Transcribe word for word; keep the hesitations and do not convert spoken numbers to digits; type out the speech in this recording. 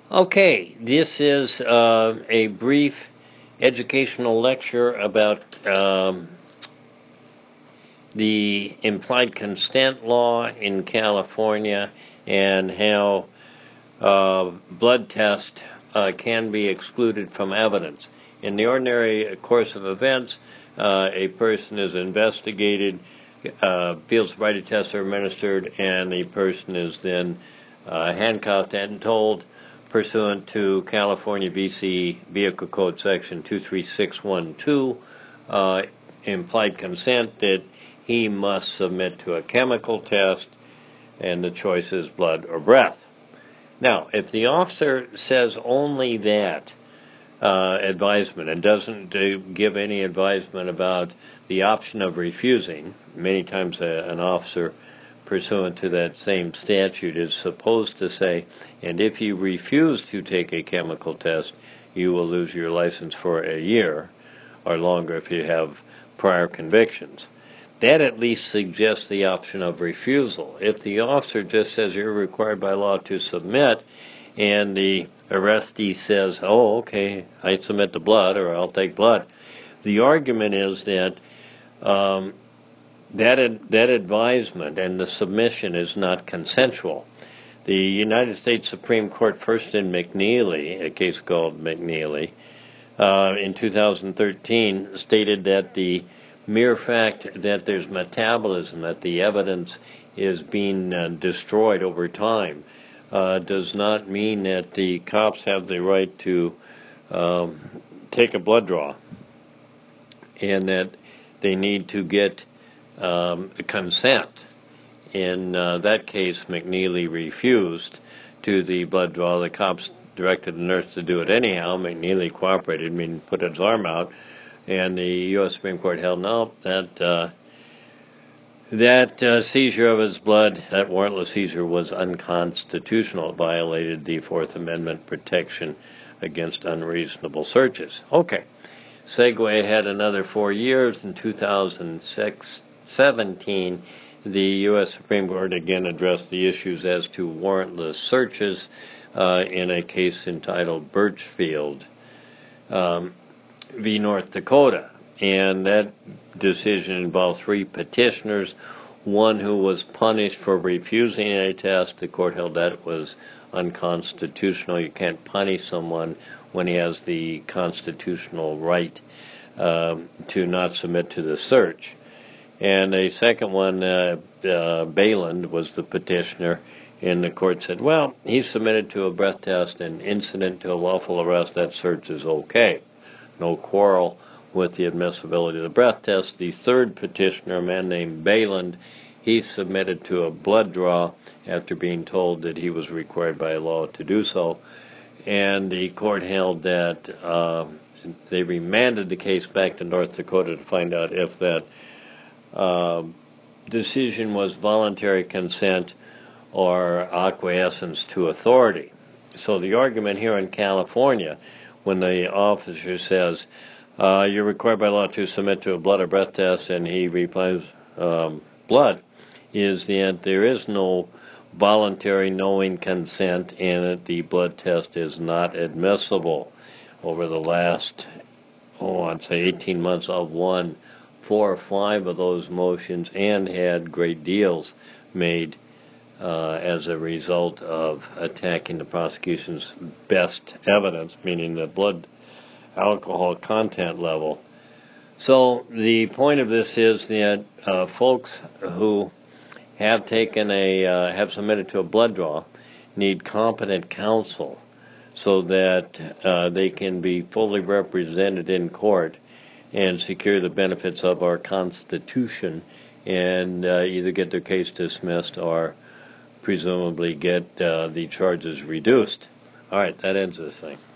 Okay, this is uh, a brief educational lecture about um, the implied consent law in California and how uh, blood test uh, can be excluded from evidence. In the ordinary course of events, uh, a person is investigated, uh, field sobriety tests are administered, and the person is then uh, handcuffed and told, pursuant to California V C Vehicle Code Section two three six one two, uh, implied consent, that he must submit to a chemical test, and the choice is blood or breath. Now, if the officer says only that uh, advisement and doesn't do, give any advisement about the option of refusing, many times a, an officer pursuant to that same statute is supposed to say, and if you refuse to take a chemical test, you will lose your license for a year or longer if you have prior convictions. That at least suggests the option of refusal. If the officer just says you're required by law to submit, and the arrestee says, oh, okay, I submit to blood, or I'll take blood, the argument is that um, that ad- that advisement and the submission is not consensual. The United States Supreme Court, first in McNeely, a case called McNeely, uh, in two thousand thirteen, stated that the mere fact that there's metabolism, that the evidence is being uh, destroyed over time, uh, does not mean that the cops have the right to um, take a blood draw, and that they need to get um, consent. In uh, that case, McNeely refused to the blood draw. The cops directed the nurse to do it anyhow. McNeely cooperated, I mean, put his arm out. And the U S Supreme Court held no, that uh, that uh, seizure of his blood, that warrantless seizure, was unconstitutional. It violated the Fourth Amendment protection against unreasonable searches. Okay, segue ahead another four years. In two thousand seventeen, the U S Supreme Court again addressed the issues as to warrantless searches uh, in a case entitled Birchfield Um, v. North Dakota, and that decision involved three petitioners, one who was punished for refusing a test. The court held that was unconstitutional. You can't punish someone when he has the constitutional right uh, to not submit to the search. And a second one, uh, uh, Bayland, was the petitioner, and the court said, well, he submitted to a breath test and incident to a lawful arrest, that search is okay. No quarrel with the admissibility of the breath test. The third petitioner, a man named Bayland, he submitted to a blood draw after being told that he was required by law to do so. And the court held that uh, they remanded the case back to North Dakota to find out if that uh, decision was voluntary consent or acquiescence to authority. So the argument here in California, when the officer says, uh, you're required by law to submit to a blood or breath test, and he replies, um, blood, is that there is no voluntary knowing consent, and that the blood test is not admissible. Over the last, oh, I'd say eighteen months, I've won four or five of those motions and had great deals made Uh, as a result of attacking the prosecution's best evidence, meaning the blood alcohol content level. So the point of this is that uh, folks who have taken a uh, have submitted to a blood draw need competent counsel so that uh, they can be fully represented in court and secure the benefits of our Constitution, and uh, either get their case dismissed or presumably get uh, the charges reduced. All right, that ends this thing.